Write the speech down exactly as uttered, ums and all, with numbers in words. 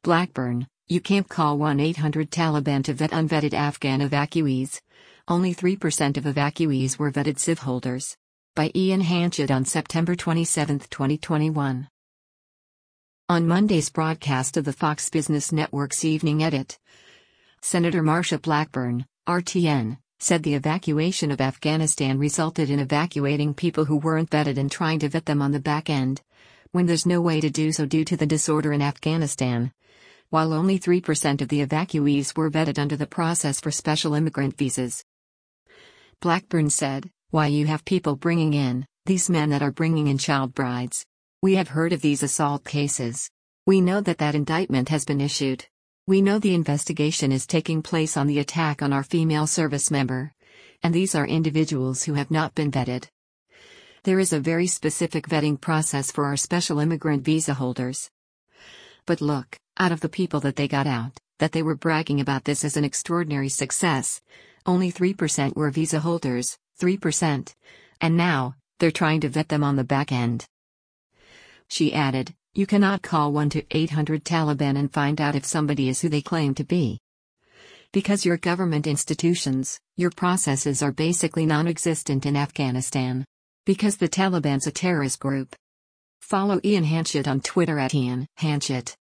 Blackburn, you can't call one eight hundred Taliban to vet unvetted Afghan evacuees. Only three percent of evacuees were vetted civ holders. By Ian Hanchett on September twenty-seventh, twenty twenty-one. On Monday's broadcast of the Fox Business Network's Evening Edit, Senator Marsha Blackburn, R T N, said the evacuation of Afghanistan resulted in evacuating people who weren't vetted and trying to vet them on the back end, when there's no way to do so due to the disorder in Afghanistan. While only three percent of the evacuees were vetted under the process for special immigrant visas. Blackburn said, "Why you have people bringing in, these men that are bringing in child brides. We have heard of these assault cases. We know that that indictment has been issued. We know the investigation is taking place on the attack on our female service member. And these are individuals who have not been vetted. There is a very specific vetting process for our special immigrant visa holders. But look, out of the people that they got out, that they were bragging about this as an extraordinary success, only three percent were visa holders, three percent. And now, they're trying to vet them on the back end." She added, "You cannot call one eight hundred Taliban and find out if somebody is who they claim to be. Because your government institutions, your processes are basically non-existent in Afghanistan. Because the Taliban's a terrorist group." Follow Ian Hanchett on Twitter at Ian Hanchett.